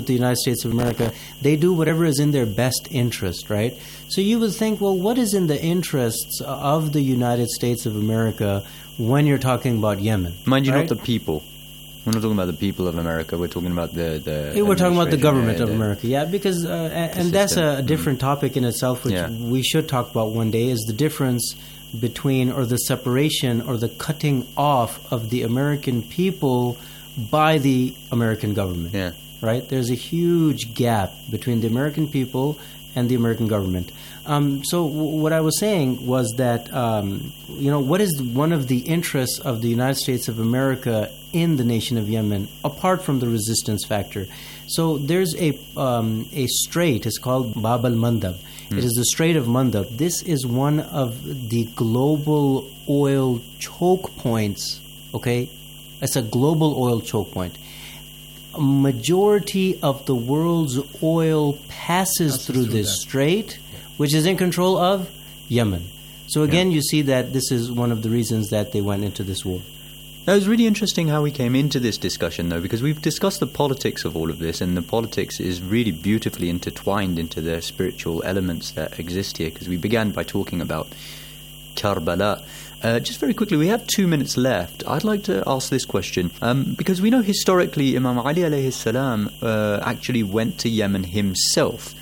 the United States of America, they do whatever is in their best interest, right? So you would think, well, what is in the interests of the United States of America when you're talking about Yemen? Mind you, right? not the people. We're not talking about the people of America. We're talking about the we're talking about the government of America, yeah, because and that's a different topic in itself, which we should talk about one day, is the difference between, or the separation, or the cutting off of the American people by the American government. Yeah. Right? There's a huge gap between the American people and the American government. So what I was saying was that, what is one of the interests of the United States of America in the nation of Yemen, apart from the resistance factor? So there's a strait, it's called Bab al-Mandab. It is the Strait of Mandab. This is one of the global oil choke points, okay? It's a global oil choke point. A majority of the world's oil passes through this strait, which is in control of Yemen. So again, you see that this is one of the reasons that they went into this war. That was really interesting how we came into this discussion, though, because we've discussed the politics of all of this, and the politics is really beautifully intertwined into the spiritual elements that exist here, because we began by talking about Karbala. Just very quickly, we have 2 minutes left. I'd like to ask this question, because we know historically Imam Ali alayhi salam actually went to Yemen himself,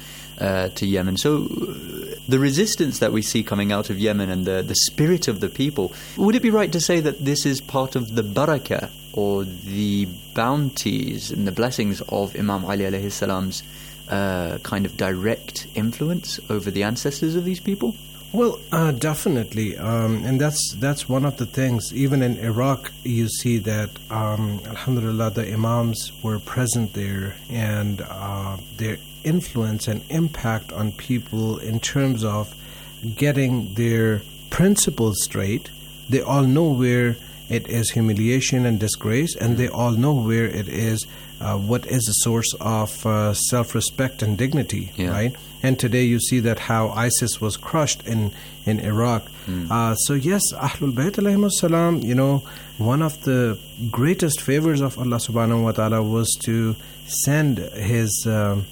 So the resistance that we see coming out of Yemen and the spirit of the people, would it be right to say that this is part of the barakah or the bounties and the blessings of Imam Ali alayhi salam's kind of direct influence over the ancestors of these people? Well, definitely, and that's one of the things. Even in Iraq, you see that, alhamdulillah, the imams were present there, and their influence and impact on people in terms of getting their principles straight. They all know where it is humiliation and disgrace, and they all know where it is what is a source of self-respect and dignity, right? And today you see that how ISIS was crushed in Iraq. So yes, Ahlul Bayt alayhimus salam, one of the greatest favors of Allah subhanahu wa ta'ala was to send his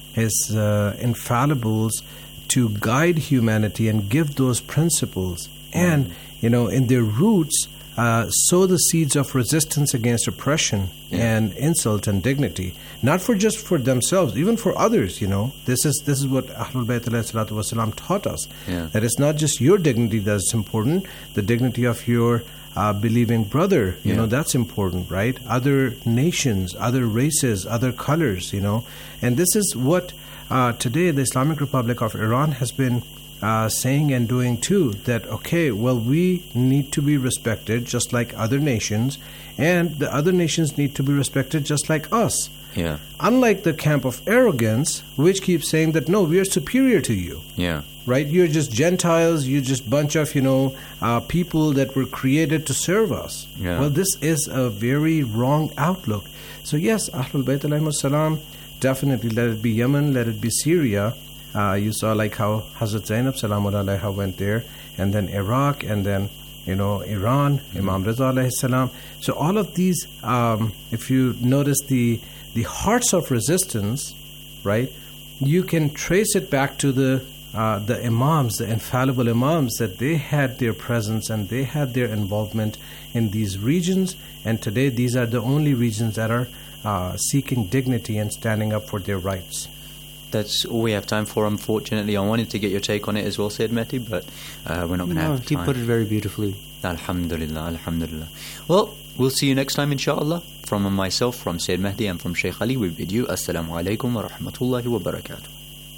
infallibles to guide humanity and give those principles. And, in their roots, sow the seeds of resistance against oppression and insult and dignity, not for just for themselves, even for others. This is what Ahlul Bayt alayhi salatu wasalam taught us. That it's not just your dignity that's important, the dignity of your believing brother, that's important, right? Other nations, other races, other colors, and this is what today the Islamic Republic of Iran has been saying and doing too, that we need to be respected just like other nations, and the other nations need to be respected just like us. Unlike the camp of arrogance, which keeps saying that no, we are superior to you. Right? You're just Gentiles, you're just bunch of, people that were created to serve us. Well, this is a very wrong outlook. So yes, Ahlul Bayt alayhimus salam, definitely let it be Yemen, let it be Syria. You saw like how Hazrat Zainab Salamun alayha went there, and then Iraq, and then Iran, Imam Reza alayhi salam. So all of these, if you notice the hearts of resistance, right, you can trace it back to the imams, the infallible imams, that they had their presence and they had their involvement in these regions. And today these are the only regions that are seeking dignity and standing up for their rights. That's all we have time for, unfortunately. I wanted to get your take on it as well, Sayyid Mehdi, but we're not going to have time. He put it very beautifully. Alhamdulillah, alhamdulillah. Well, we'll see you next time, inshallah. From myself, from Sayyid Mehdi, and from Shaykh Ali, we bid you Assalamu alaikum wa rahmatullahi wa barakatuh.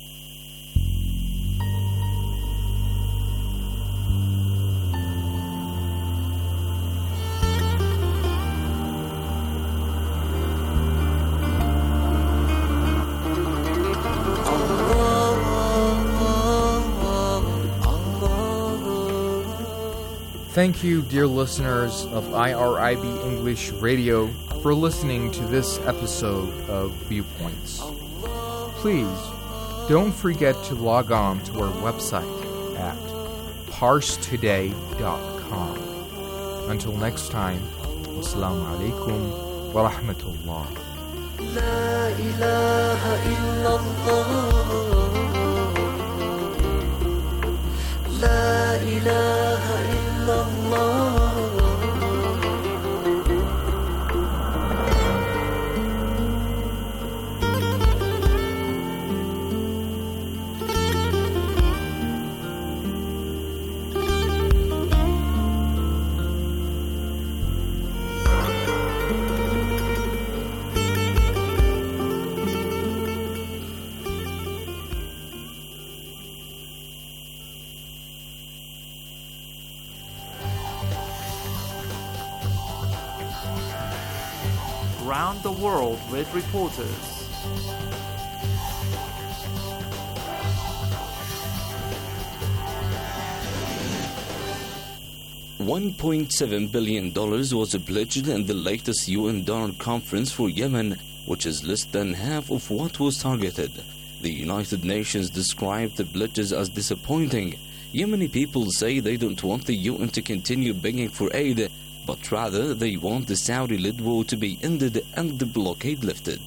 Thank you, dear listeners of IRIB English Radio, for listening to this episode of Viewpoints. Please don't forget to log on to our website at parstoday.com. Until next time, wassalamu alaikum wa rahmatullah. Around the world with reporters. $1.7 billion was pledged in the latest UN Donor Conference for Yemen, which is less than half of what was targeted. The United Nations described the pledges as disappointing. Yemeni people say they don't want the UN to continue begging for aid, but rather they want the Saudi-led war to be ended and the blockade lifted.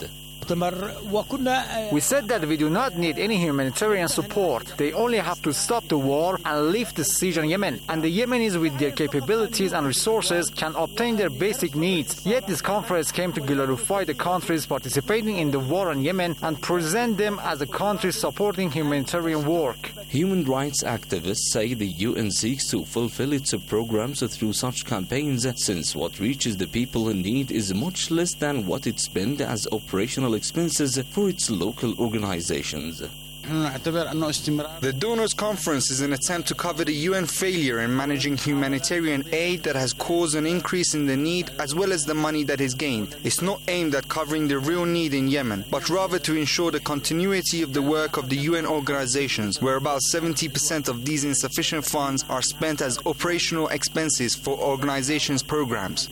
We said that we do not need any humanitarian support. They only have to stop the war and lift the siege on Yemen. And the Yemenis, with their capabilities and resources, can obtain their basic needs. Yet this conference came to glorify the countries participating in the war on Yemen and present them as a country supporting humanitarian work. Human rights activists say the UN seeks to fulfill its programs through such campaigns, since what reaches the people in need is much less than what it spends as operational expenses for its local organizations. The Donors Conference is an attempt to cover the UN failure in managing humanitarian aid that has caused an increase in the need as well as the money that is gained. It's not aimed at covering the real need in Yemen, but rather to ensure the continuity of the work of the UN organizations, where about 70% of these insufficient funds are spent as operational expenses for organizations' programs.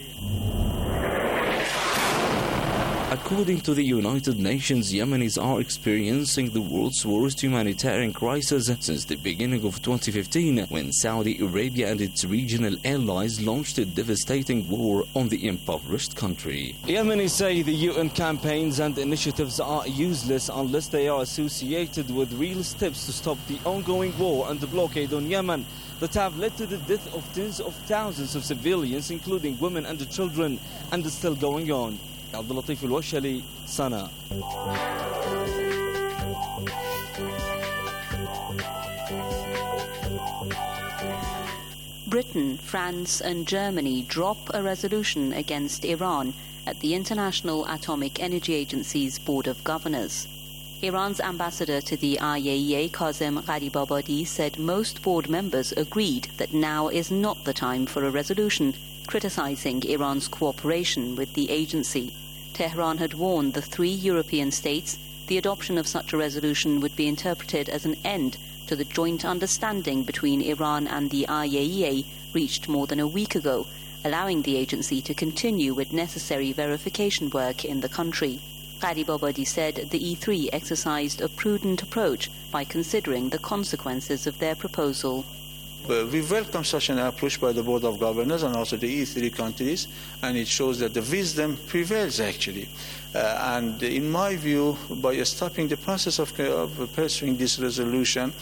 According to the United Nations, Yemenis are experiencing the world's worst humanitarian crisis since the beginning of 2015, when Saudi Arabia and its regional allies launched a devastating war on the impoverished country. Yemenis say the UN campaigns and initiatives are useless unless they are associated with real steps to stop the ongoing war and the blockade on Yemen that have led to the death of tens of thousands of civilians, including women and children, and is still going on. Abdulatif Al-Washali, Sana. Britain, France and Germany drop a resolution against Iran at the International Atomic Energy Agency's Board of Governors. Iran's ambassador to the IAEA, Kazem Gharibabadi, said most board members agreed that now is not the time for a resolution criticizing Iran's cooperation with the agency. Tehran had warned the 3 European states the adoption of such a resolution would be interpreted as an end to the joint understanding between Iran and the IAEA reached more than a week ago, allowing the agency to continue with necessary verification work in the country. Gharibabadi said the E3 exercised a prudent approach by considering the consequences of their proposal. We welcome such an approach by the Board of Governors and also the E3 countries, and it shows that the wisdom prevails actually. And in my view, by stopping the process of pursuing this resolution,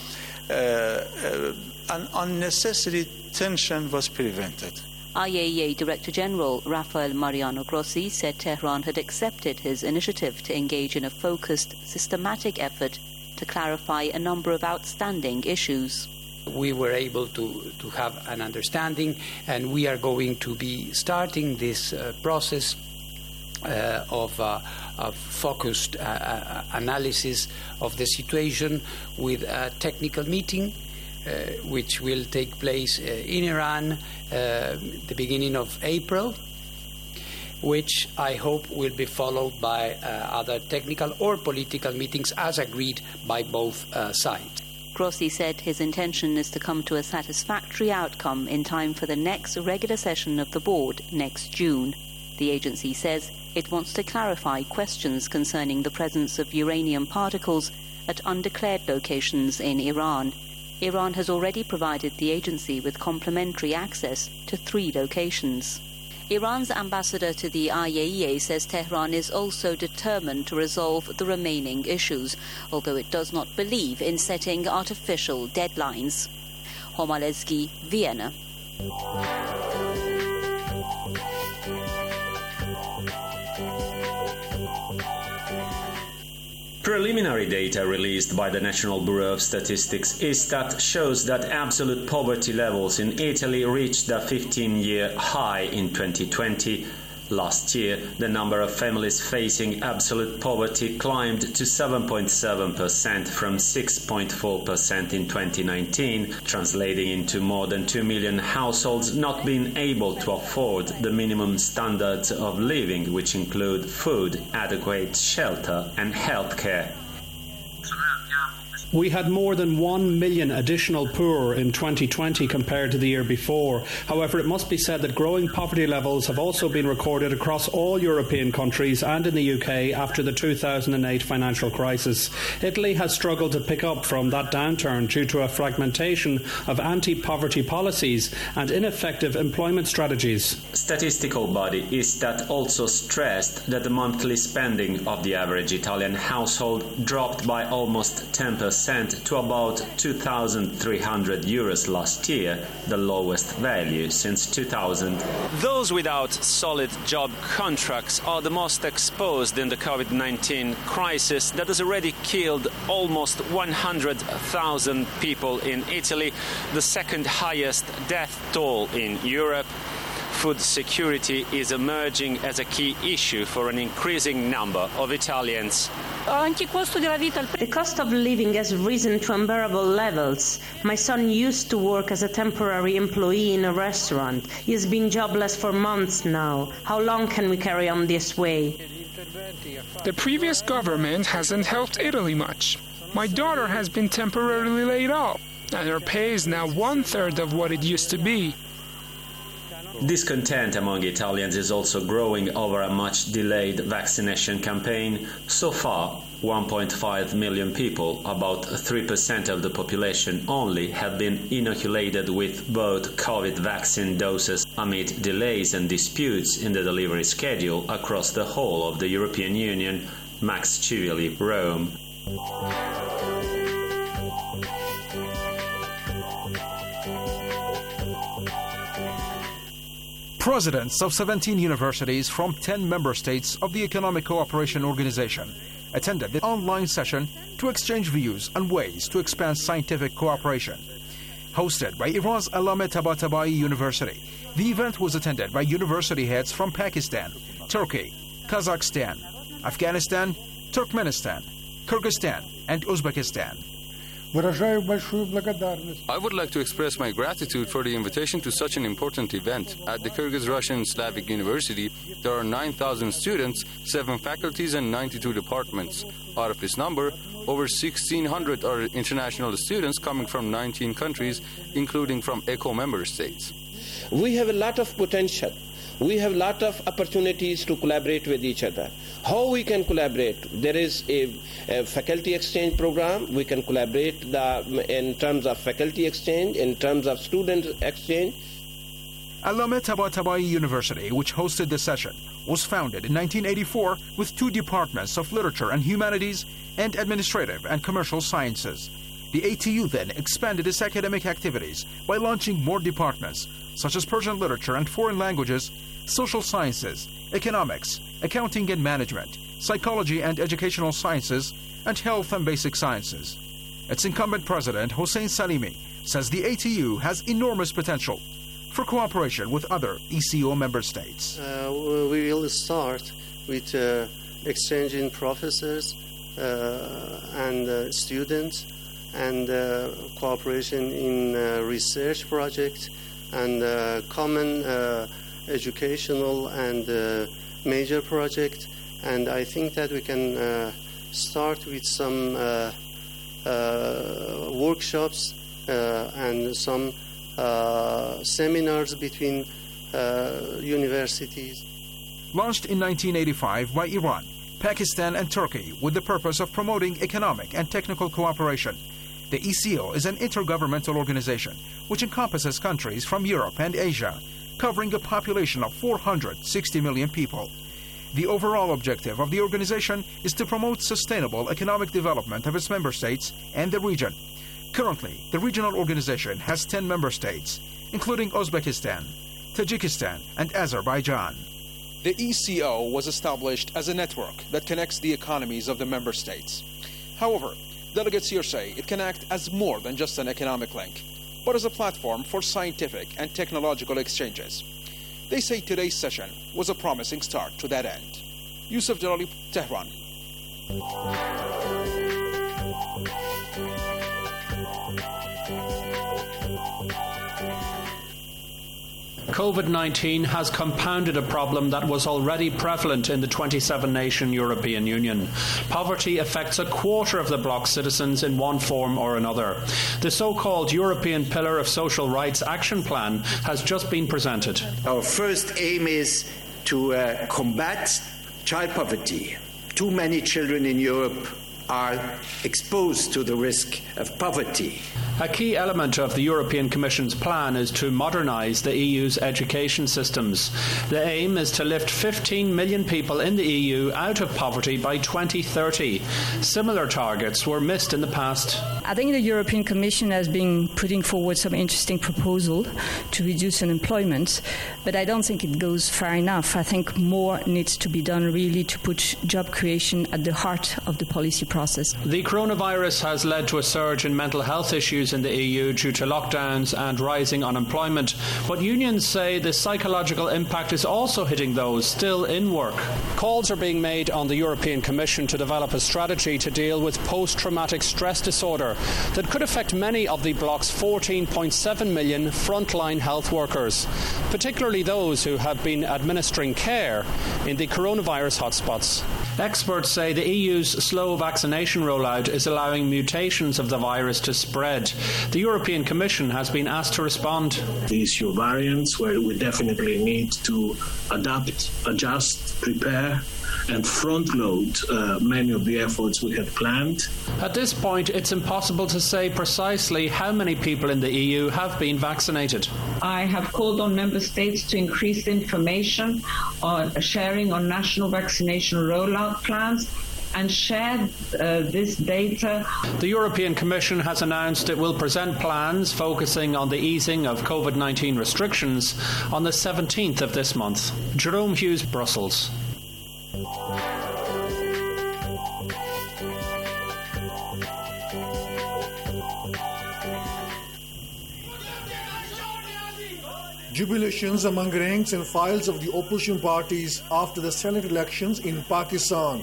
an unnecessary tension was prevented. IAEA Director General Rafael Mariano Grossi said Tehran had accepted his initiative to engage in a focused, systematic effort to clarify a number of outstanding issues. We were able to have an understanding, and we are going to be starting this process of focused analysis of the situation with a technical meeting which will take place in Iran the beginning of April, which I hope will be followed by other technical or political meetings as agreed by both sides. Grossi said his intention is to come to a satisfactory outcome in time for the next regular session of the board next June. The agency says it wants to clarify questions concerning the presence of uranium particles at undeclared locations in Iran. Iran has already provided the agency with complementary access to 3 locations. Iran's ambassador to the IAEA says Tehran is also determined to resolve the remaining issues, although it does not believe in setting artificial deadlines. Homalezgi, Vienna. Preliminary data released by the National Bureau of Statistics shows that absolute poverty levels in Italy reached a 15-year high in 2020. Last year, the number of families facing absolute poverty climbed to 7.7% from 6.4% in 2019, translating into more than 2 million households not being able to afford the minimum standards of living, which include food, adequate shelter, and health care. We had more than 1 million additional poor in 2020 compared to the year before. However, it must be said that growing poverty levels have also been recorded across all European countries and in the UK after the 2008 financial crisis. Italy has struggled to pick up from that downturn due to a fragmentation of anti-poverty policies and ineffective employment strategies. Statistical body Istat also stressed that the monthly spending of the average Italian household dropped by almost 10% to about 2,300 euros last year, the lowest value since 2000. Those without solid job contracts are the most exposed in the COVID-19 crisis that has already killed almost 100,000 people in Italy, the second highest death toll in Europe. Food security is emerging as a key issue for an increasing number of Italians. The cost of living has risen to unbearable levels. My son used to work as a temporary employee in a restaurant. He has been jobless for months now. How long can we carry on this way? The previous government hasn't helped Italy much. My daughter has been temporarily laid off, and her pay is now 1/3 of what it used to be. Discontent among Italians is also growing over a much-delayed vaccination campaign. So far, 1.5 million people, about 3% of the population only, have been inoculated with both COVID vaccine doses amid delays and disputes in the delivery schedule across the whole of the European Union. Max Civilli, Rome. Presidents of 17 universities from 10 member states of the Economic Cooperation Organization attended the online session to exchange views on ways to expand scientific cooperation. Hosted by Iran's Allame Tabatabai University, the event was attended by university heads from Pakistan, Turkey, Kazakhstan, Afghanistan, Turkmenistan, Kyrgyzstan, and Uzbekistan. I would like to express my gratitude for the invitation to such an important event. At the Kyrgyz-Russian Slavic University, there are 9,000 students, 7 faculties, and 92 departments. Out of this number, over 1,600 are international students coming from 19 countries, including from ECO member states. We have a lot of potential. We have a lot of opportunities to collaborate with each other. How we can collaborate? There is a faculty exchange program. We can collaborate in terms of faculty exchange, in terms of student exchange. Allame Tabatabai University, which hosted the session, was founded in 1984 with 2 departments of literature and humanities and administrative and commercial sciences. The ATU then expanded its academic activities by launching more departments, such as Persian literature and foreign languages, social sciences, economics, accounting and management, psychology and educational sciences, and health and basic sciences. Its incumbent president, Hossein Salimi, says the ATU has enormous potential for cooperation with other ECO member states. We will start with exchanging professors and students, and cooperation in research projects and common educational and major project. And I think that we can start with some workshops and some seminars between universities. Launched in 1985 by Iran, Pakistan and Turkey with the purpose of promoting economic and technical cooperation, the ECO is an intergovernmental organization which encompasses countries from Europe and Asia. covering a population of 460 million people. The overall objective of the organization is to promote sustainable economic development of its member states and the region. Currently, the regional organization has 10 member states, including Uzbekistan, Tajikistan, and Azerbaijan. The ECO was established as a network that connects the economies of the member states. However, delegates here say it can act as more than just an economic link, but as a platform for scientific and technological exchanges. They say today's session was a promising start to that end. Yusuf Jalali, Tehran. COVID-19 has compounded a problem that was already prevalent in the 27-nation European Union. Poverty affects a quarter of the bloc's citizens in one form or another. The so-called European Pillar of Social Rights Action Plan has just been presented. Our first aim is to combat child poverty. Too many children in Europe are exposed to the risk of poverty. A key element of the European Commission's plan is to modernise the EU's education systems. The aim is to lift 15 million people in the EU out of poverty by 2030. Similar targets were missed in the past. I think the European Commission has been putting forward some interesting proposals to reduce unemployment, but I don't think it goes far enough. I think more needs to be done really to put job creation at the heart of the policy process. The coronavirus has led to a surge in mental health issues in the EU due to lockdowns and rising unemployment, but unions say the psychological impact is also hitting those still in work. Calls are being made on the European Commission to develop a strategy to deal with post-traumatic stress disorder that could affect many of the bloc's 14.7 million frontline health workers, particularly those who have been administering care in the coronavirus hotspots. Experts say the EU's slow vaccination rollout is allowing mutations of the virus to spread. The European Commission has been asked to respond. The issue of variants, where we definitely need to adapt, adjust, prepare and front-load many of the efforts we had planned. At this point, it's impossible to say precisely how many people in the EU have been vaccinated. I have called on member states to increase information on sharing on national vaccination rollout plans and share this data. The European Commission has announced it will present plans focusing on the easing of COVID-19 restrictions on the 17th of this month. Jerome Hughes, Brussels. Jubilations among ranks and files of the opposition parties after the Senate elections in Pakistan.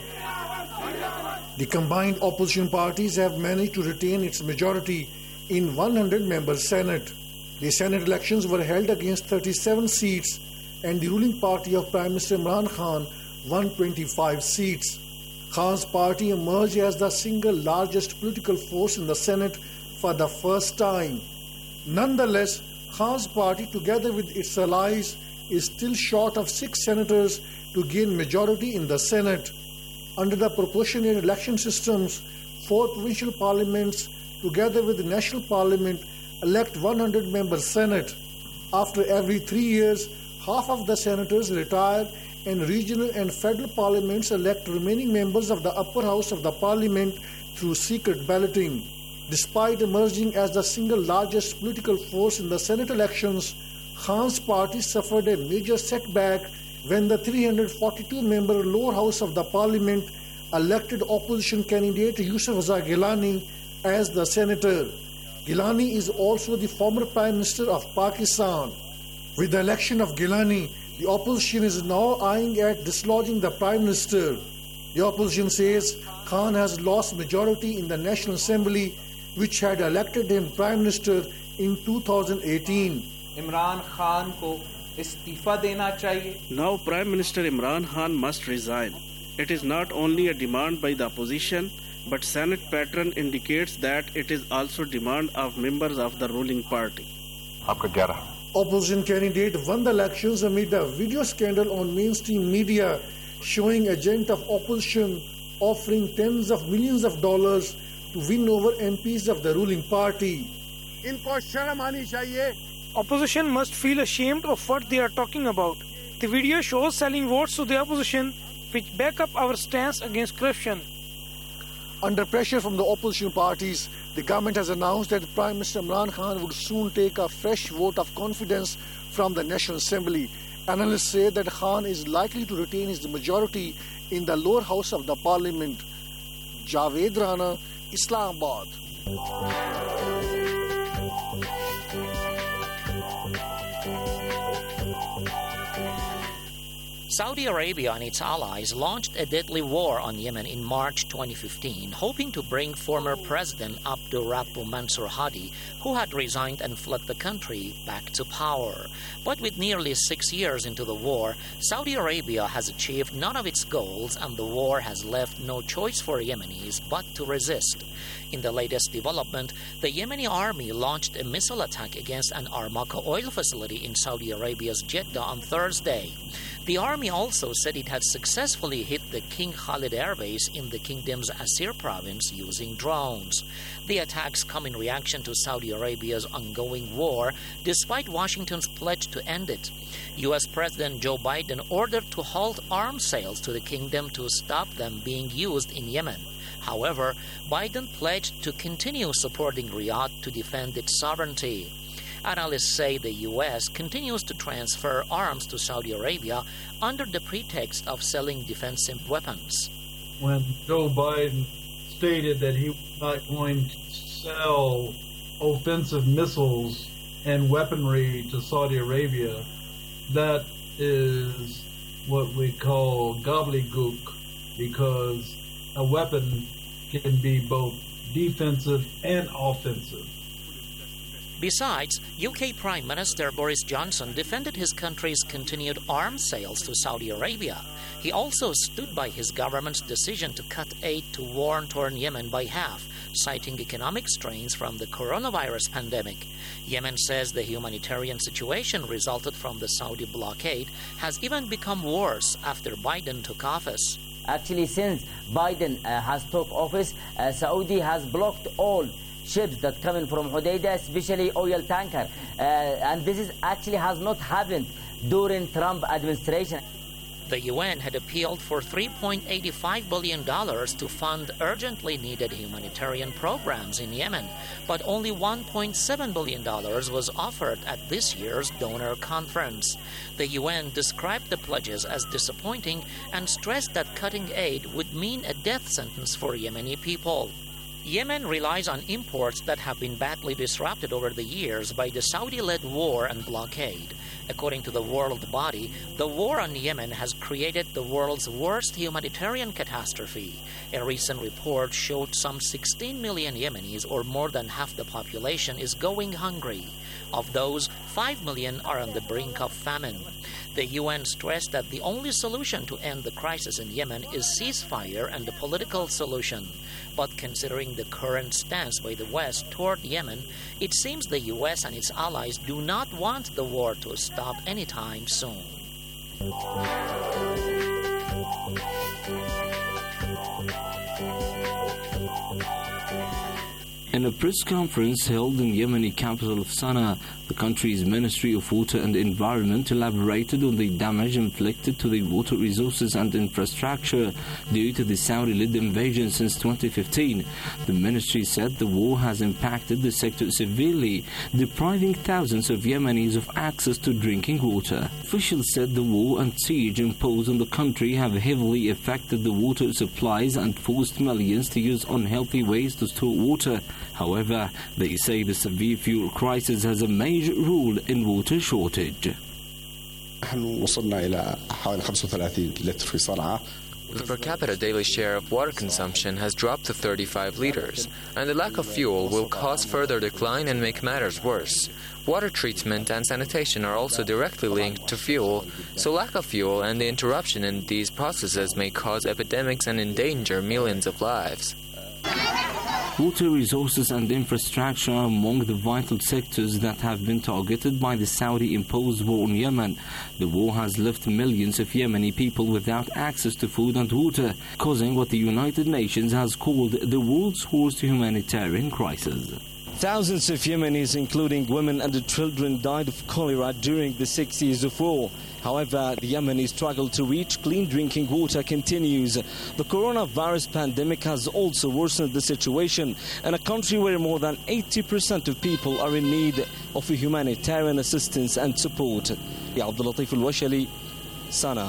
The combined opposition parties have managed to retain its majority in 100-member Senate. The Senate elections were held against 37 seats and the ruling party of Prime Minister Imran Khan won 25 seats. Khan's party emerged as the single largest political force in the Senate for the first time. Nonetheless, Khan's party, together with its allies, is still short of 6 senators to gain majority in the Senate. Under the proportionate election systems, 4 provincial parliaments, together with the national parliament, elect 100-member Senate. After every 3 years, half of the senators retire and regional and federal parliaments elect remaining members of the upper house of the parliament through secret balloting. Despite emerging as the single largest political force in the Senate elections, Khan's party suffered a major setback when the 342-member lower house of the parliament elected opposition candidate Yusuf Raza Gilani as the senator. Gilani is also the former Prime Minister of Pakistan. With the election of Gilani, the opposition is now eyeing at dislodging the Prime Minister. The opposition says Khan has lost majority in the National Assembly, which had elected him Prime Minister in 2018. Imran Khan ko istifa dena chahiye. Now Prime Minister Imran Khan must resign. It is not only a demand by the opposition, but Senate pattern indicates that it is also demand of members of the ruling party. Opposition candidate won the elections amid a video scandal on mainstream media showing agent of opposition offering tens of millions of dollars to win over MPs of the ruling party. इनको शर्म आनी चाहिए Opposition must feel ashamed of what they are talking about. The video shows selling votes to the opposition, which back up our stance against corruption. Under pressure from the opposition parties, the government has announced that Prime Minister Imran Khan would soon take a fresh vote of confidence from the National Assembly. Analysts say that Khan is likely to retain his majority in the lower house of the parliament. Javed Rana, Islamabad. Saudi Arabia and its allies launched a deadly war on Yemen in March 2015, hoping to bring former President Abdul Rabbu Mansur Hadi, who had resigned and fled the country, back to power. But with nearly 6 years into the war, Saudi Arabia has achieved none of its goals, and the war has left no choice for Yemenis but to resist. In the latest development, the Yemeni army launched a missile attack against an Aramco oil facility in Saudi Arabia's Jeddah on Thursday. The army also said it had successfully hit the King Khalid Air Base in the kingdom's Asir province using drones. The attacks come in reaction to Saudi Arabia's ongoing war, despite Washington's pledge to end it. U.S. President Joe Biden ordered to halt arms sales to the kingdom to stop them being used in Yemen. However, Biden pledged to continue supporting Riyadh to defend its sovereignty. Analysts say the U.S. continues to transfer arms to Saudi Arabia under the pretext of selling defensive weapons. When Joe Biden stated that he was not going to sell offensive missiles and weaponry to Saudi Arabia, that is what we call gobbledygook, because a weapon can be both defensive and offensive. Besides, UK Prime Minister Boris Johnson defended his country's continued arms sales to Saudi Arabia. He also stood by his government's decision to cut aid to war-torn Yemen by half, citing economic strains from the coronavirus pandemic. Yemen says the humanitarian situation resulted from the Saudi blockade has even become worse after Biden took office. Actually, since Biden has took office, Saudi has blocked all ships that come in from Hodeidah, especially oil tanker. And this is actually has not happened during Trump administration. The UN had appealed for $3.85 billion to fund urgently needed humanitarian programs in Yemen, but only $1.7 billion was offered at this year's donor conference. The UN described the pledges as disappointing and stressed that cutting aid would mean a death sentence for Yemeni people. Yemen relies on imports that have been badly disrupted over the years by the Saudi-led war and blockade. According to the World Body, the war on Yemen has created the world's worst humanitarian catastrophe. A recent report showed some 16 million Yemenis, or more than half the population, is going hungry. Of those, 5 million are on the brink of famine. The UN stressed that the only solution to end the crisis in Yemen is ceasefire and a political solution. But considering the current stance by the West toward Yemen, it seems the US and its allies do not want the war to stop anytime soon. In a press conference held in Yemeni capital of Sana'a, the country's Ministry of Water and Environment elaborated on the damage inflicted to the water resources and infrastructure due to the Saudi-led invasion since 2015. The ministry said the war has impacted the sector severely, depriving thousands of Yemenis of access to drinking water. Officials said the war and siege imposed on the country have heavily affected the water supplies and forced millions to use unhealthy ways to store water. However, they say the severe fuel crisis has a major role in water shortage. The per capita daily share of water consumption has dropped to 35 liters, and the lack of fuel will cause further decline and make matters worse. Water treatment and sanitation are also directly linked to fuel, so lack of fuel and the interruption in these processes may cause epidemics and endanger millions of lives. Water resources and infrastructure are among the vital sectors that have been targeted by the Saudi-imposed war on Yemen. The war has left millions of Yemeni people without access to food and water, causing what the United Nations has called the world's worst humanitarian crisis. Thousands of Yemenis, including women and children, died of cholera during the 6 years of war. However, the Yemeni struggle to reach clean drinking water continues. The coronavirus pandemic has also worsened the situation in a country where more than 80% of people are in need of humanitarian assistance and support. Abdul Latif Al-Washali, Sana.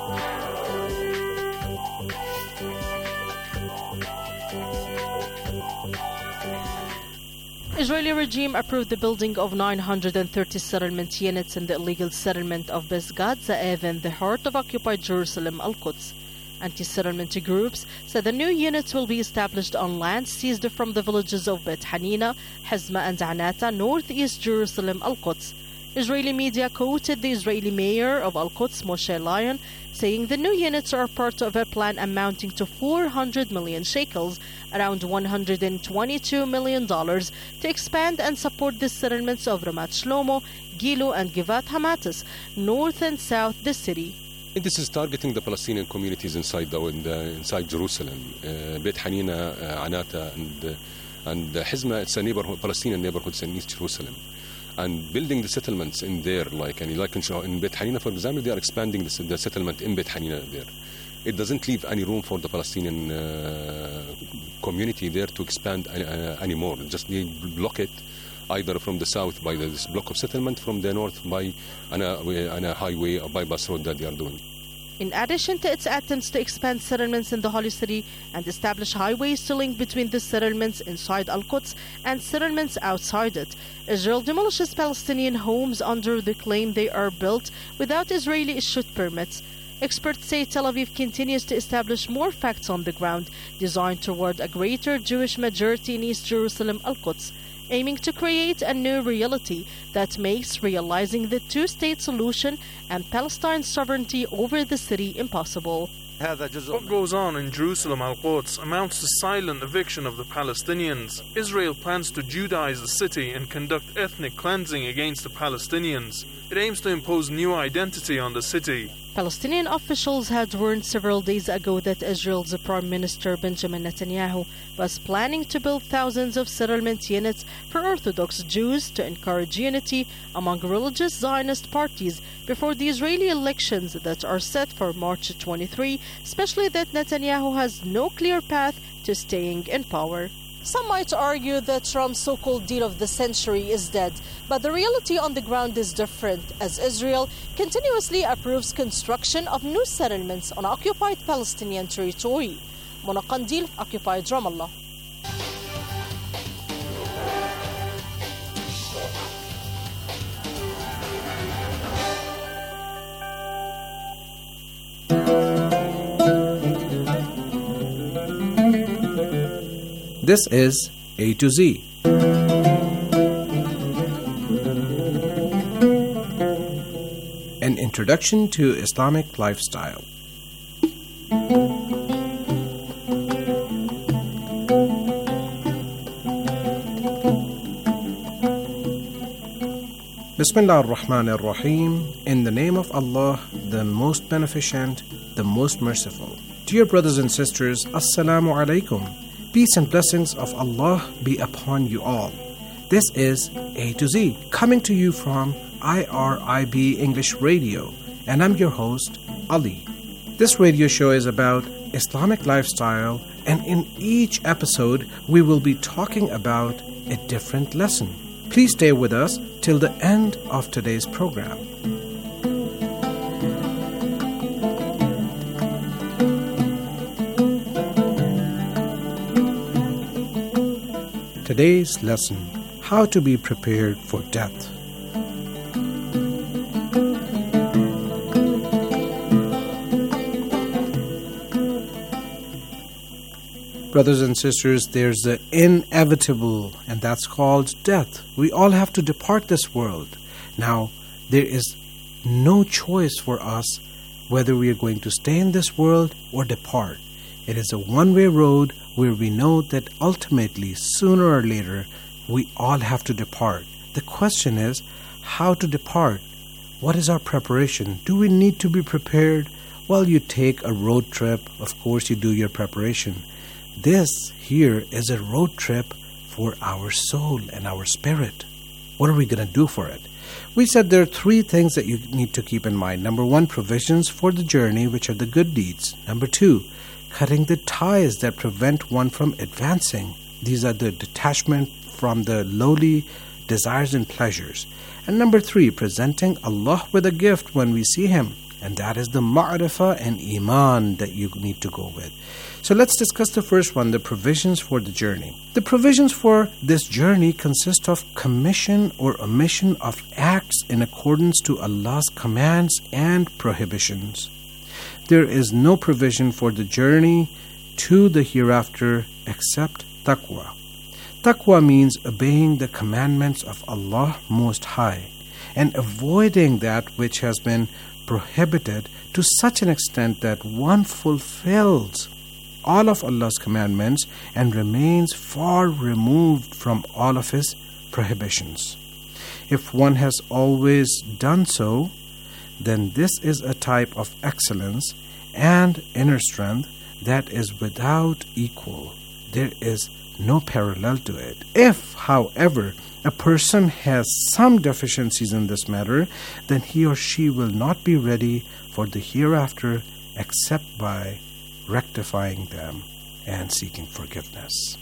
Israeli regime approved the building of 930 settlement units in the illegal settlement of Besgat Za'ev in the heart of occupied Jerusalem, Al-Quds. Anti-settlement groups said the new units will be established on land seized from the villages of Bet Hanina, Hezma and Anata, northeast Jerusalem, Al-Quds. Israeli media quoted the Israeli mayor of Al-Quds, Moshe Lion, saying the new units are part of a plan amounting to 400 million shekels, around $122 million, to expand and support the settlements of Ramat Shlomo, Gilu and Givat Hamatis, north and south the city. This is targeting the Palestinian communities inside Jerusalem. Beit Hanina, Anata, and Hizma. It's a Palestinian neighborhoods in East Jerusalem. And building the settlements in there, in Beit Hanina, for example, they are expanding the settlement in Beit Hanina there. It doesn't leave any room for the Palestinian community there to expand anymore. Just they block it, either from the south by this block of settlement, from the north by a highway or bypass road that they are doing. In addition to its attempts to expand settlements in the Holy City and establish highways to link between the settlements inside Al-Quds and settlements outside it, Israel demolishes Palestinian homes under the claim they are built without Israeli-issued permits. Experts say Tel Aviv continues to establish more facts on the ground designed toward a greater Jewish majority in East Jerusalem, Al-Quds, aiming to create a new reality that makes realizing the two-state solution and Palestine's sovereignty over the city impossible. What goes on in Jerusalem, Al-Quds, amounts to silent eviction of the Palestinians. Israel plans to Judaize the city and conduct ethnic cleansing against the Palestinians. It aims to impose new identity on the city. Palestinian officials had warned several days ago that Israel's Prime Minister Benjamin Netanyahu was planning to build thousands of settlement units for Orthodox Jews to encourage unity among religious Zionist parties before the Israeli elections that are set for March 23, especially that Netanyahu has no clear path to staying in power. Some might argue that Trump's so-called deal of the century is dead, but the reality on the ground is different, as Israel continuously approves construction of new settlements on occupied Palestinian territory. Mona Qandil, occupied Ramallah. This is A to Z. An introduction to Islamic lifestyle. Bismillah ar-Rahman ar-Rahim. In the name of Allah, the most beneficent, the most merciful. Dear brothers and sisters, Assalamu alaikum. Peace and blessings of Allah be upon you all. This is A to Z, coming to you from IRIB English Radio, and I'm your host, Ali. This radio show is about Islamic lifestyle, and in each episode, we will be talking about a different lesson. Please stay with us till the end of today's program. Today's lesson, how to be prepared for death. Brothers and sisters, there's the inevitable, and that's called death. We all have to depart this world. Now, there is no choice for us whether we are going to stay in this world or depart. It is a one-way road where we know that ultimately, sooner or later, we all have to depart. The question is, how to depart? What is our preparation? Do we need to be prepared? Well, you take a road trip. Of course, you do your preparation. This here is a road trip for our soul and our spirit. What are we going to do for it? We said there are three things that you need to keep in mind. Number one, provisions for the journey, which are the good deeds. Number two, cutting the ties that prevent one from advancing. These are the detachment from the lowly desires and pleasures. And number three, presenting Allah with a gift when we see Him. And that is the ma'rifah and iman that you need to go with. So let's discuss the first one, the provisions for the journey. The provisions for this journey consist of commission or omission of acts in accordance to Allah's commands and prohibitions. There is no provision for the journey to the hereafter except taqwa. Taqwa means obeying the commandments of Allah Most High and avoiding that which has been prohibited to such an extent that one fulfills all of Allah's commandments and remains far removed from all of His prohibitions. If one has always done so, then this is a type of excellence and inner strength that is without equal. There is no parallel to it. If, however, a person has some deficiencies in this matter, then he or she will not be ready for the hereafter except by rectifying them and seeking forgiveness.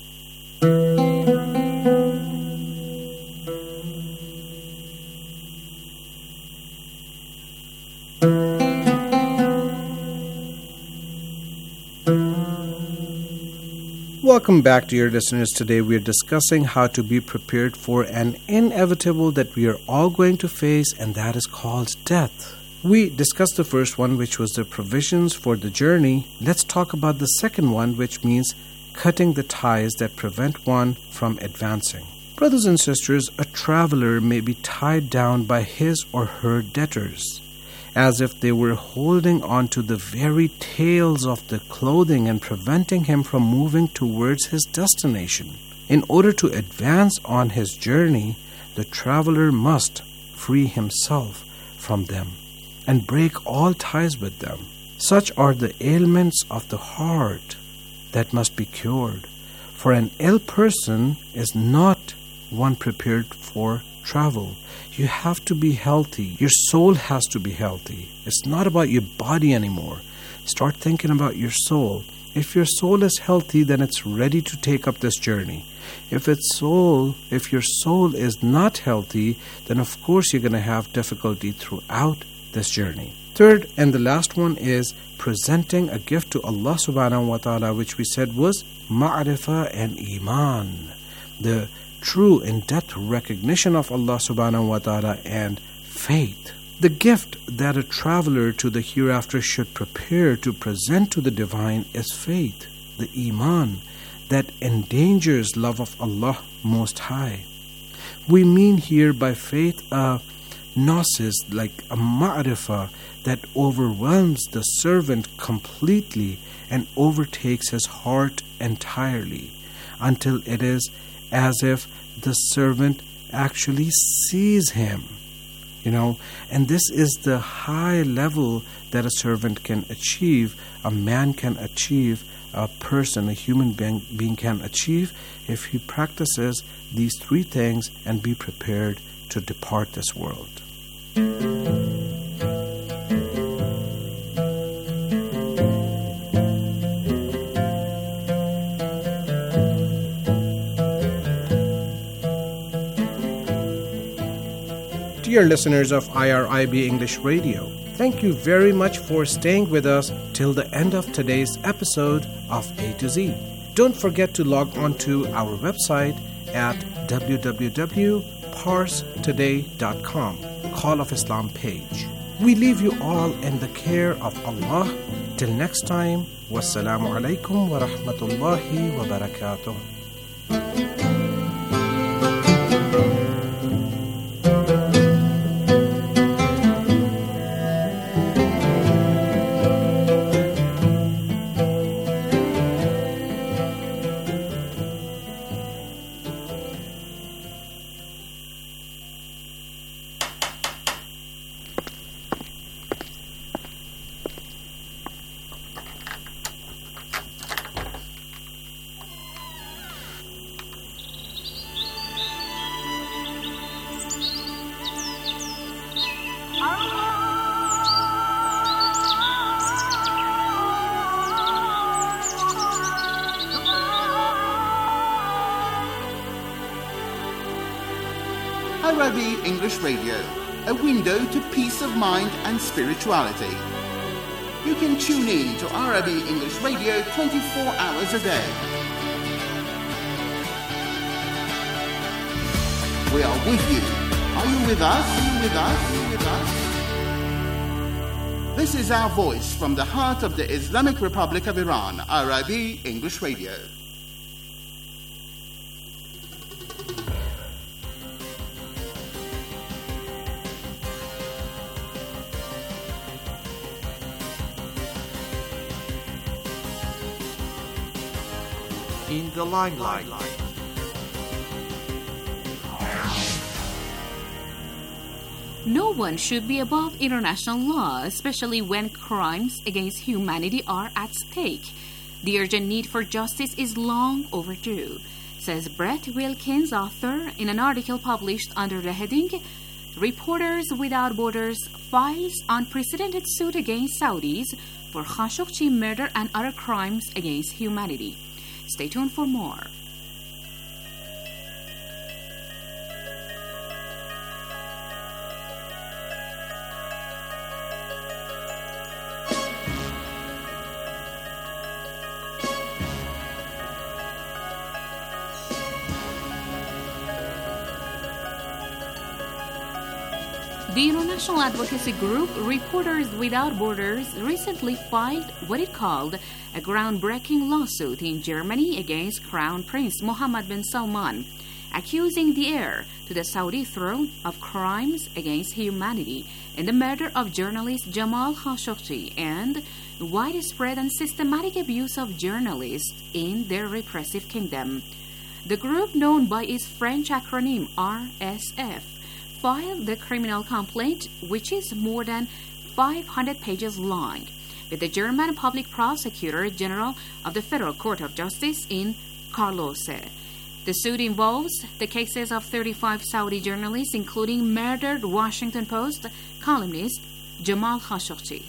Welcome back, dear listeners. Today we are discussing how to be prepared for an inevitable that we are all going to face, and that is called death. We discussed the first one, which was the provisions for the journey. Let's talk about the second one, which means cutting the ties that prevent one from advancing. Brothers and sisters, a traveler may be tied down by his or her debtors, as if they were holding on to the very tails of the clothing and preventing him from moving towards his destination. In order to advance on his journey, the traveler must free himself from them and break all ties with them. Such are the ailments of the heart that must be cured. For an ill person is not one prepared for travel. You have to be healthy. Your soul has to be healthy. It's not about your body anymore. Start thinking about your soul. If your soul is healthy, then it's ready to take up this journey. If your soul is not healthy, then of course you're going to have difficulty throughout this journey. Third and the last one is presenting a gift to Allah subhanahu wa ta'ala, which we said was ma'rifah and iman, the true in-depth recognition of Allah subhanahu wa ta'ala and faith. The gift that a traveler to the hereafter should prepare to present to the divine is faith, the iman, that endangers love of Allah Most High. We mean here by faith a gnosis, like a ma'rifah, that overwhelms the servant completely and overtakes his heart entirely, until it is as if the servant actually sees him. And this is the high level that a servant can achieve, a man can achieve, a person, a human being can achieve if he practices these three things and be prepared to depart this world. Dear listeners of IRIB English Radio, thank you very much for staying with us till the end of today's episode of A to Z. Don't forget to log on to our website at www.parstoday.com, Call of Islam page. We leave you all in the care of Allah. Till next time, wassalamu alaikum wa rahmatullahi wa barakatuh. Arabi English Radio, a window to peace of mind and spirituality. You can tune in to Arabi English Radio 24 hours a day. We are with you. Are you with us? Are you with us? Are you with us? This is our voice from the heart of the Islamic Republic of Iran, Arabi English Radio. In the limelight. No one should be above international law, especially when crimes against humanity are at stake. The urgent need for justice is long overdue, says Brett Wilkins, author, in an article published under the heading Reporters Without Borders files unprecedented suit against Saudis for Khashoggi murder and other crimes against humanity. Stay tuned for more. The international advocacy group Reporters Without Borders recently filed what it called a groundbreaking lawsuit in Germany against Crown Prince Mohammed bin Salman, accusing the heir to the Saudi throne of crimes against humanity in the murder of journalist Jamal Khashoggi and widespread and systematic abuse of journalists in their repressive kingdom. The group, known by its French acronym RSF, filed the criminal complaint, which is more than 500 pages long, with the German Public Prosecutor General of the Federal Court of Justice in Karlsruhe. The suit involves the cases of 35 Saudi journalists, including murdered Washington Post columnist Jamal Khashoggi.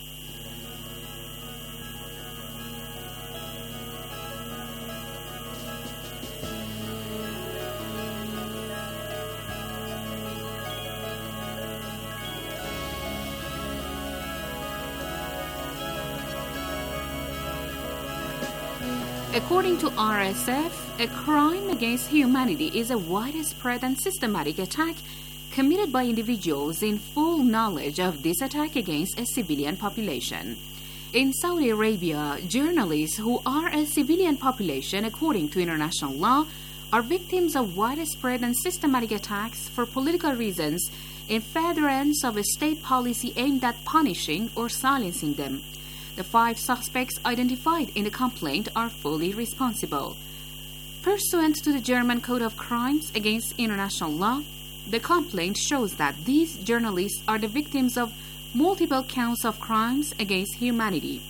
According to RSF, a crime against humanity is a widespread and systematic attack committed by individuals in full knowledge of this attack against a civilian population. In Saudi Arabia, journalists who are a civilian population, according to international law, are victims of widespread and systematic attacks for political reasons in furtherance of a state policy aimed at punishing or silencing them. The 5 suspects identified in the complaint are fully responsible. Pursuant to the German Code of Crimes Against International Law, the complaint shows that these journalists are the victims of multiple counts of crimes against humanity,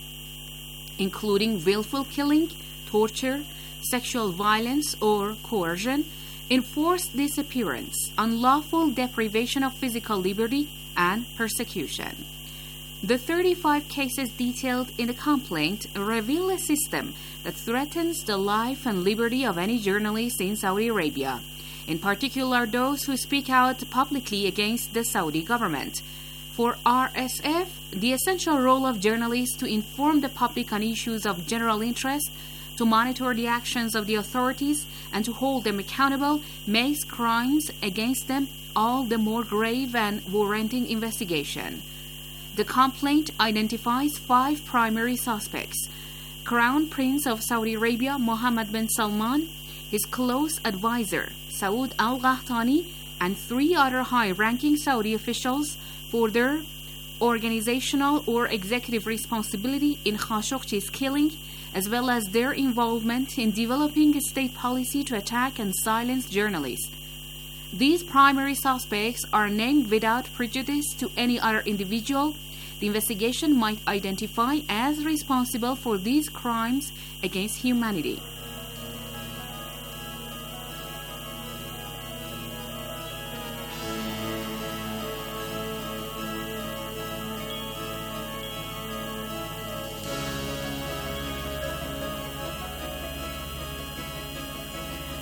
including willful killing, torture, sexual violence or coercion, enforced disappearance, unlawful deprivation of physical liberty, and persecution. The 35 cases detailed in the complaint reveal a system that threatens the life and liberty of any journalist in Saudi Arabia, in particular those who speak out publicly against the Saudi government. For RSF, the essential role of journalists to inform the public on issues of general interest, to monitor the actions of the authorities, and to hold them accountable makes crimes against them all the more grave and warranting investigation. The complaint identifies 5 primary suspects: Crown Prince of Saudi Arabia Mohammed bin Salman, his close advisor Saud al-Qahtani, and 3 other high-ranking Saudi officials for their organizational or executive responsibility in Khashoggi's killing, as well as their involvement in developing a state policy to attack and silence journalists. These primary suspects are named without prejudice to any other individual the investigation might identify as responsible for these crimes against humanity.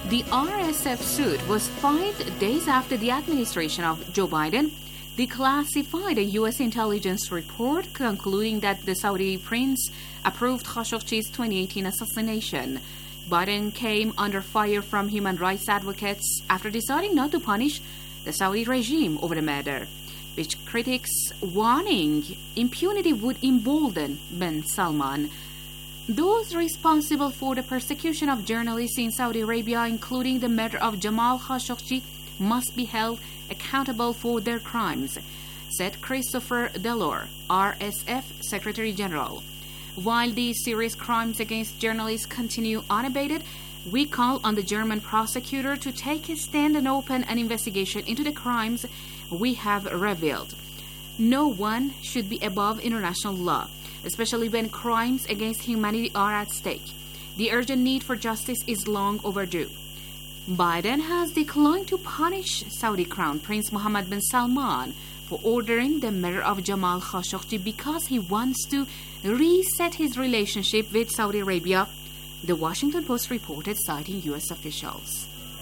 The RSF suit was 5 days after the administration of Joe Biden declassified a U.S. intelligence report concluding that the Saudi prince approved Khashoggi's 2018 assassination. Biden came under fire from human rights advocates after deciding not to punish the Saudi regime over the murder, which critics warning impunity would embolden bin Salman. Those responsible for the persecution of journalists in Saudi Arabia, including the murder of Jamal Khashoggi, must be held accountable for their crimes, said Christopher Delor, RSF Secretary General. While these serious crimes against journalists continue unabated, we call on the German prosecutor to take a stand and open an investigation into the crimes we have revealed. No one should be above international law, especially when crimes against humanity are at stake. The urgent need for justice is long overdue. Biden has declined to punish Saudi Crown Prince Mohammed bin Salman for ordering the murder of Jamal Khashoggi because he wants to reset his relationship with Saudi Arabia, the Washington Post reported, citing U.S. officials.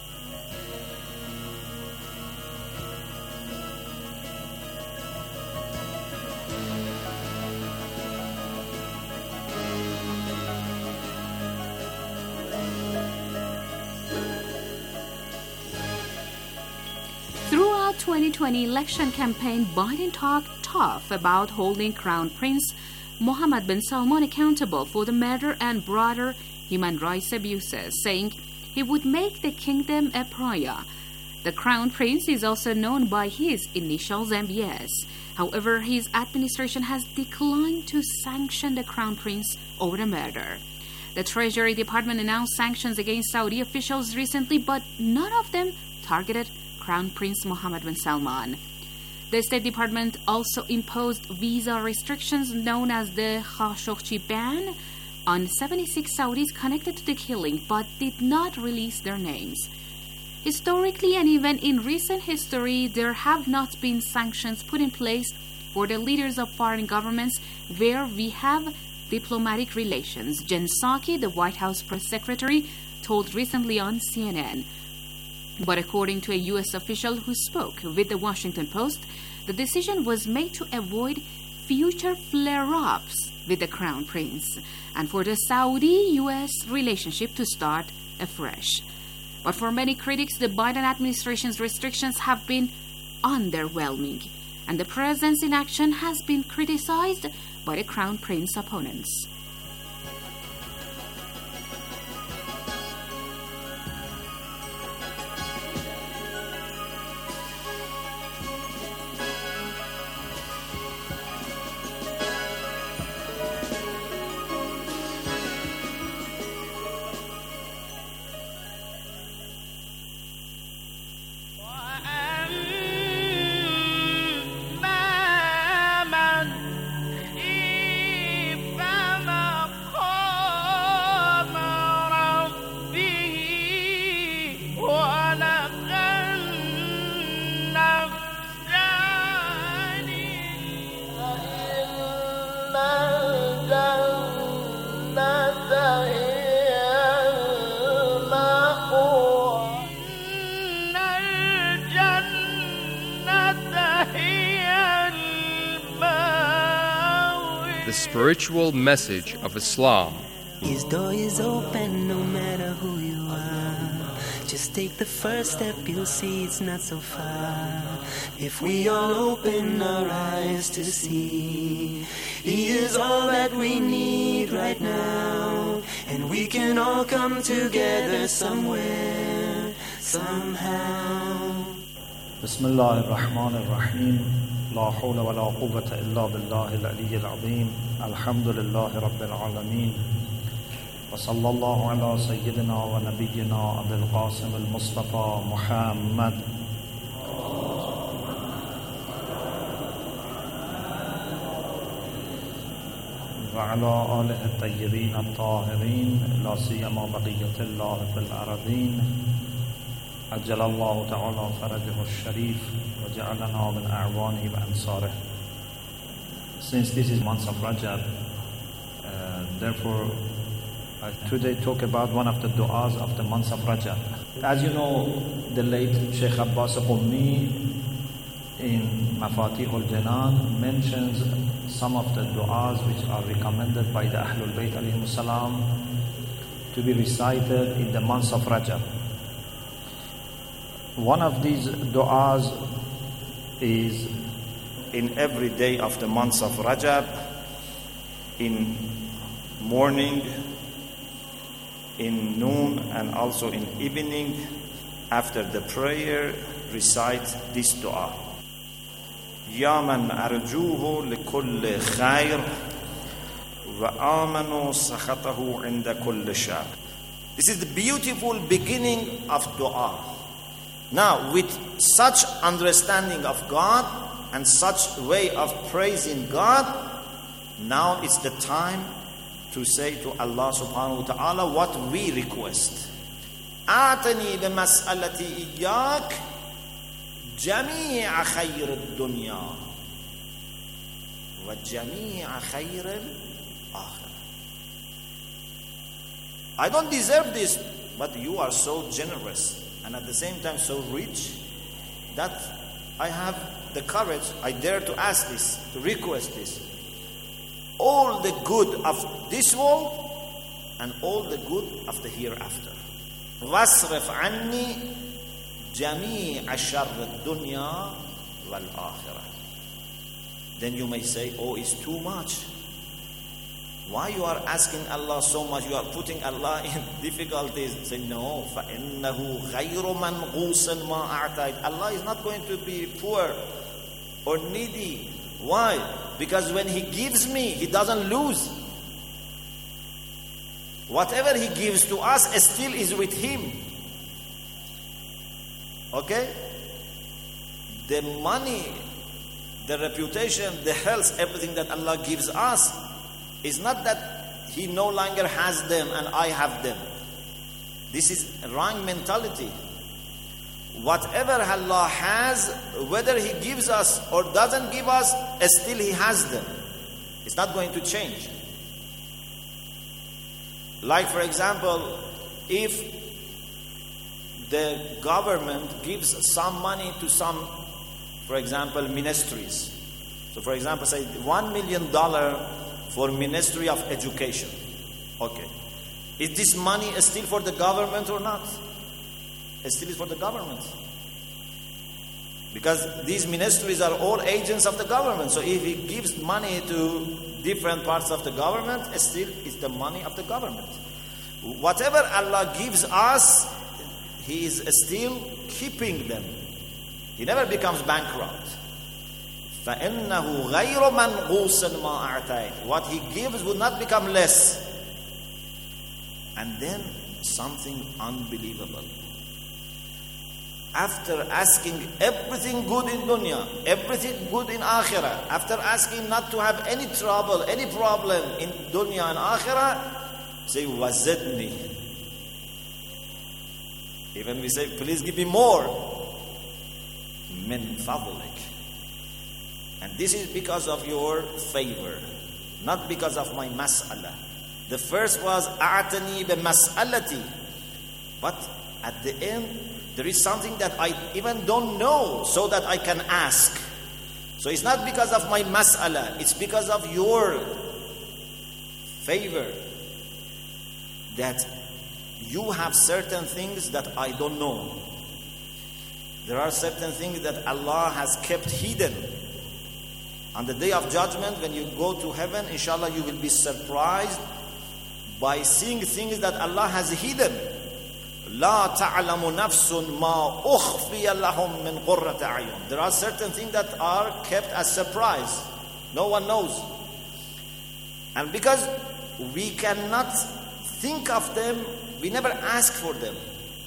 Throughout 2020 election campaign, Biden talked tough about holding Crown Prince Mohammed bin Salman accountable for the murder and broader human rights abuses, saying he would make the kingdom a pariah. The Crown Prince is also known by his initials MBS. However, his administration has declined to sanction the Crown Prince over the murder. The Treasury Department announced sanctions against Saudi officials recently, but none of them targeted Crown Prince Mohammed bin Salman. The State Department also imposed visa restrictions known as the Khashoggi ban on 76 Saudis connected to the killing, but did not release their names. Historically and even in recent history, there have not been sanctions put in place for the leaders of foreign governments where we have diplomatic relations, Jen Psaki, the White House press secretary, told recently on CNN. But according to a U.S. official who spoke with the Washington Post, the decision was made to avoid future flare-ups with the Crown Prince and for the Saudi-U.S. relationship to start afresh. But for many critics, the Biden administration's restrictions have been underwhelming, and the president's inaction has been criticized by the Crown Prince opponents. The spiritual message of Islam. His door is open no matter who you are. Just take the first step, you'll see it's not so far. If we all open our eyes to see, He is all that we need right now. And we can all come together somewhere, somehow. Bismillah ar-Rahman ar-Rahim. لا حول ولا قوة إلا بالله العلي العظيم. الحمد لله رب العالمين. وصلى الله على سيدنا ونبينا أبي القاسم المصطفى محمد. وعلى آله الطيبين الطاهرين لا سيما بقية الله في الأرضين. عجل الله تعالى فرجه الشريف وجعلنا من أعوانه وأنصاره. Since this is month of Rajab, therefore I today talk about one of the du'as of the month of Rajab. As you know, the late Sheikh Abbas Qummi in Mafatih al-Janan mentions some of the du'as which are recommended by the Ahlul Bayt alayhimus salam to be recited in the months of Rajab. One of these du'as is in every day of the months of Rajab, in morning, in noon, and also in evening, after the prayer, recite this dua. Ya man arjuhu likulli khair wa amanu sakhatahu inda kulli shar. This is the beautiful beginning of dua. Now, with such understanding of God and such way of praising God, now it's the time to say to Allah subhanahu wa ta'ala what we request. آتني بمسألتي إياك جميع خير الدنيا وجميع خير الآخرة. I don't deserve this, but you are so generous and at the same time so rich that I have the courage, I dare to ask this, to request this. All the good of this world and all the good of the hereafter. وَاصْرِفْ عَنِّي جَمِيعَ شَرِّ الدُّنْيَا وَالْآخِرَةِ. Then you may say, oh, it's too much. Why you are asking Allah so much? You are putting Allah in difficulties. Say, no, فَإِنَّهُ غَيْرُ مَنْغُوسٍ مَا أَعْتَيْتَ. Allah is not going to be poor or needy. Why? Because when He gives me, He doesn't lose. Whatever He gives to us still is with Him. Okay? The money, the reputation, the health, everything that Allah gives us is not that He no longer has them and I have them. This is a wrong mentality. Whatever Allah has, whether He gives us or doesn't give us, still He has them. It's not going to change. Like, for example, if the government gives some money to some, for example, ministries. So, for example, say $1 million for Ministry of Education. Okay. Is this money still for the government or not? It still is for the government. Because these ministries are all agents of the government. So if He gives money to different parts of the government, still is the money of the government. Whatever Allah gives us, He is still keeping them. He never becomes bankrupt. فَإِنَّهُ غَيْرُ مَنْغُوسٍ مَا أَعْتَيْتَ. What He gives will not become less. And then something unbelievable. After asking everything good in dunya, everything good in akhirah, after asking not to have any trouble, any problem in dunya and akhirah, say, wazidni. Even we say, please give me more. Min fadlik. And this is because of your favor, not because of my mas'ala. The first was, a'tani bi mas'alati. But at the end, there is something that I even don't know, so that I can ask. So it's not because of my mas'ala, it's because of your favor that you have certain things that I don't know. There are certain things that Allah has kept hidden. On the day of judgment, when you go to heaven, inshallah, you will be surprised by seeing things that Allah has hidden. لا تعلم نفس ما أخفي لهم من قرة أعين. There are certain things that are kept as surprise. No one knows. And because we cannot think of them, we never ask for them.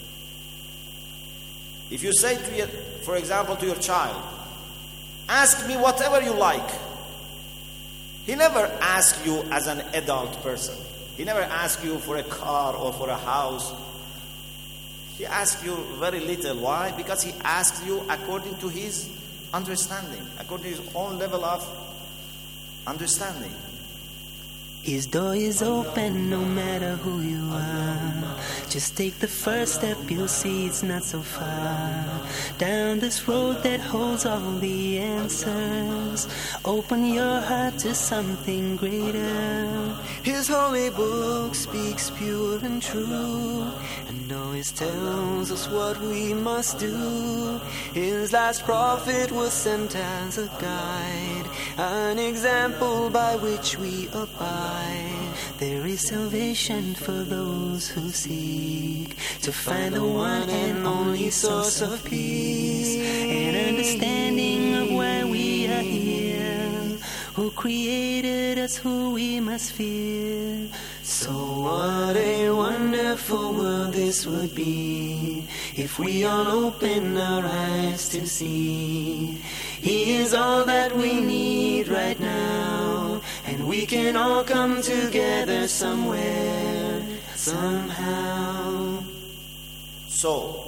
If you say to your, for example, to your child, ask me whatever you like. He never asks you as an adult person. He never asks you for a car or for a house. He asks you very little. Why? Because he asks you according to his understanding, according to his own level of understanding. His door is open no matter who you are. Just take the first step, you'll see it's not so far. Down this road that holds all the answers. Open your heart to something greater. His holy book speaks pure and true, and always tells us what we must do. His last prophet was sent as a guide, an example by which we abide. There is salvation for those who seek to find the one and only source of peace, and understanding of why we are here, who created us, who we must fear. So what a wonderful world this would be if we all open our eyes to see. He is all that we need right now, and we can all come together somewhere, somehow. So,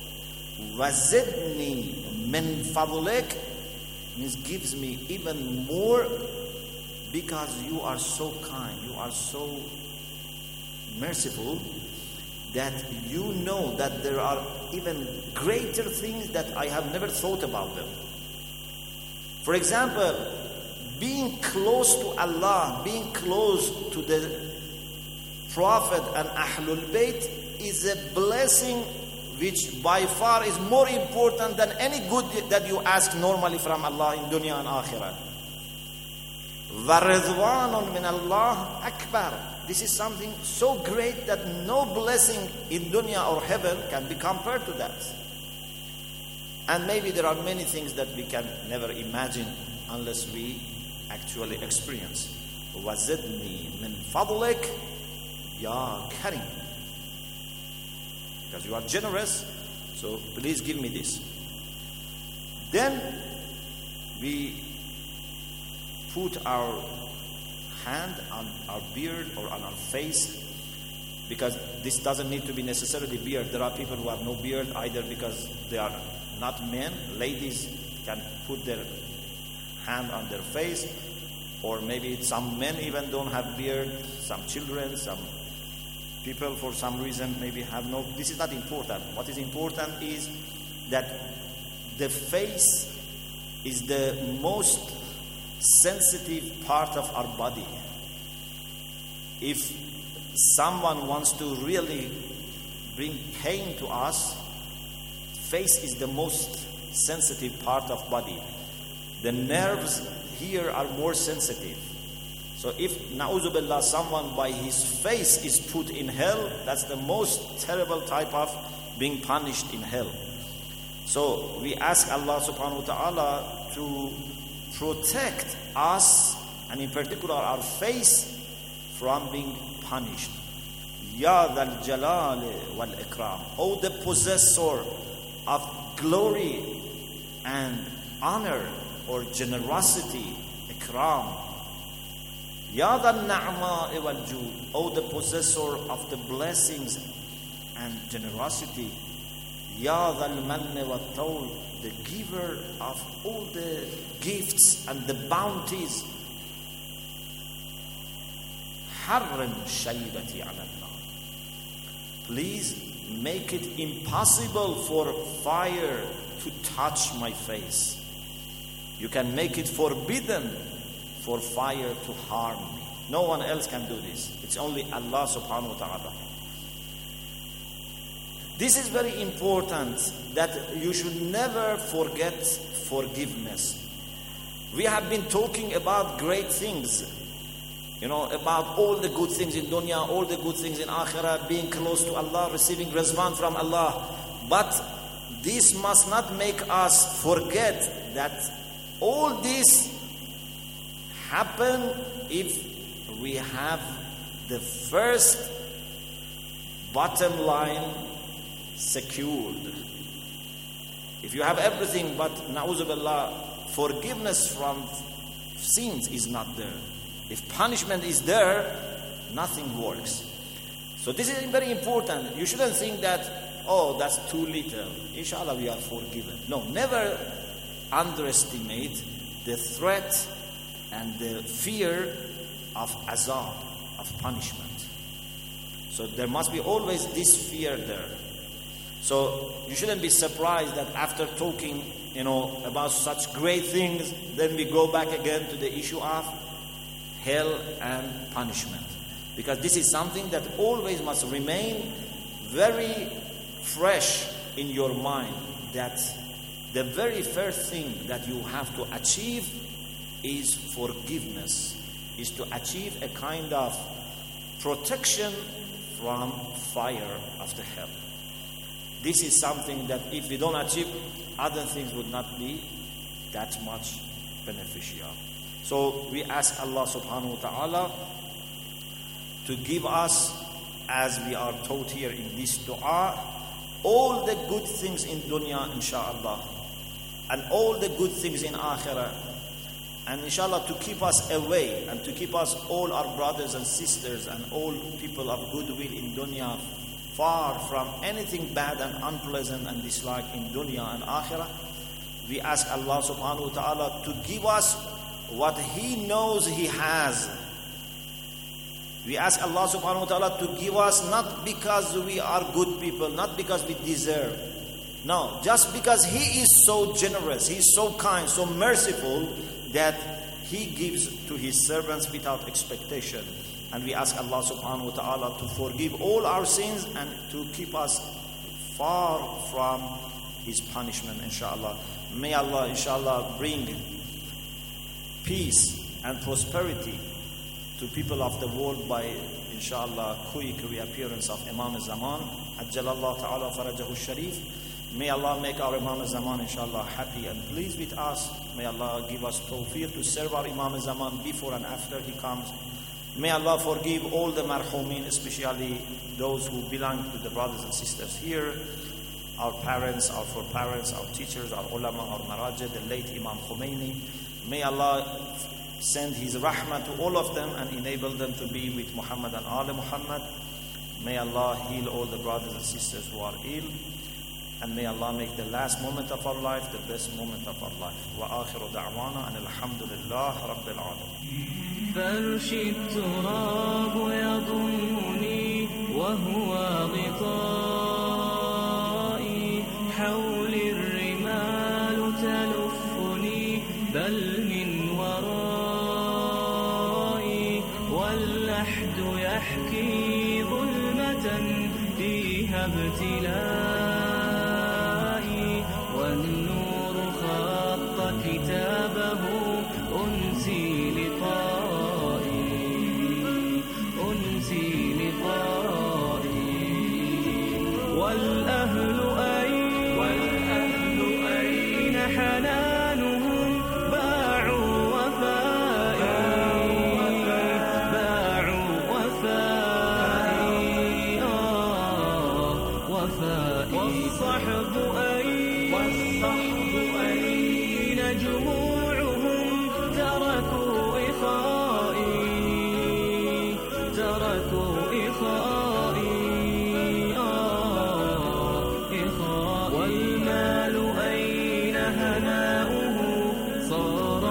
وَزِدْنِي مِنْ فَضْلِكَ means gives me even more, because you are so kind, you are so merciful, that you know that there are even greater things that I have never thought about them. For example, being close to Allah, being close to the Prophet and Ahlul Bayt is a blessing which by far is more important than any good that you ask normally from Allah in dunya and akhirah. وَرِضْوَانٌ مِنَ اللَّهِ أَكْبَرُ. This is something so great that no blessing in dunya or heaven can be compared to that. And maybe there are many things that we can never imagine unless we actually experience. وَزِدْنِي مِنْ فَضْلِكَ يَا كَرِيمٌ. Because you are generous, so please give me this. Then we put our hand on our beard or on our face, because this doesn't need to be necessarily beard. There are people who have no beard either because they are not men. Ladies can put their hand on their face, or maybe some men even don't have beard, some children, some people for some reason maybe have no. This is not important. What is important is that the face is the most sensitive part of our body. If someone wants to really bring pain to us, face is the most sensitive part of body. The nerves here are more sensitive. So if, na'udhu billah, someone by his face is put in hell, that's the most terrible type of being punished in hell. So we ask Allah subhanahu wa ta'ala to protect us, and in particular our face, from being punished. Ya dhal jalal wal ikram. O the possessor of glory and honor or generosity, ikram. Ya dhal na'ma wal jud. O the possessor of the blessings and generosity. Ya dhal manni wal tawl. The giver of all the gifts and the bounties. Harrim shaybati ala nar. Please make it impossible for fire to touch my face. You can make it forbidden for fire to harm me. No one else can do this. It's only Allah subhanahu wa ta'ala. This is very important, that you should never forget forgiveness. We have been talking about great things, about all the good things in dunya, all the good things in akhirah, being close to Allah, receiving rizwan from Allah. But this must not make us forget that all this happen if we have the first bottom line secured. If you have everything but na'udhu billah, forgiveness from sins is not there. If punishment is there, nothing works. So this is very important. You shouldn't think that, that's too little. Inshallah we are forgiven. No, never underestimate the threat and the fear of azab, of punishment. So there must be always this fear there. So you shouldn't be surprised that after talking, about such great things, then we go back again to the issue of hell and punishment. Because this is something that always must remain very fresh in your mind, that the very first thing that you have to achieve is forgiveness, is to achieve a kind of protection from fire of the hell. This is something that if we don't achieve, other things would not be that much beneficial. So we ask Allah subhanahu wa ta'ala to give us, as we are taught here in this dua, all the good things in dunya, inshallah, and all the good things in akhirah, and inshallah to keep us away and to keep us, all our brothers and sisters and all people of goodwill in dunya, far from anything bad and unpleasant and dislike in dunya and akhirah. We ask Allah subhanahu wa ta'ala to give us what He knows He has. We ask Allah subhanahu wa ta'ala to give us, not because we are good people, not because we deserve. No, just because He is so generous, He is so kind, so merciful, that He gives to His servants without expectation. And we ask Allah subhanahu wa ta'ala to forgive all our sins and to keep us far from His punishment, inshallah. May Allah, inshallah, bring peace and prosperity to people of the world by, inshallah, quick reappearance of Imam al-Zaman. Ajjalallah ta'ala farajahu sharif. May Allah make our Imam al-Zaman, inshallah, happy and pleased with us. May Allah give us tawfiq to serve our Imam al-Zaman before and after he comes. May Allah forgive all the marhumin, especially those who belong to the brothers and sisters here, our parents, our foreparents, our teachers, our ulama, our marajah, the late Imam Khomeini. May Allah send His rahmah to all of them and enable them to be with Muhammad and Ali Muhammad. May Allah heal all the brothers and sisters who are ill. And may Allah make the last moment of our life the best moment of our life. Wa akhiru da'wana and alhamdulillah rabbil alamin. فرش التراب يضمني وهو غطائي حول الرمال تلفني بل من ورائي واللحد يحكي ظلمة فيها ابتلائي والنور خط كتابه أنسي والأهل أين حنانهم باعوا وفائي والصحب أين جموعهم تركوا إخائي والمال أين هناؤه صار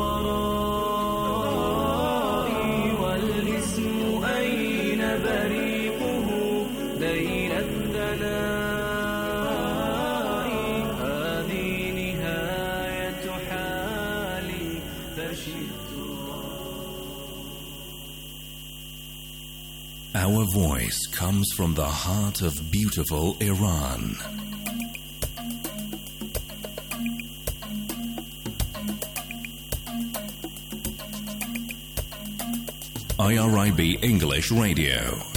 ورائي والاسم أين بريقه بين الثناء هذه نهاية حالي فشئت. Our voice comes from the heart of beautiful Iran. IRIB English Radio.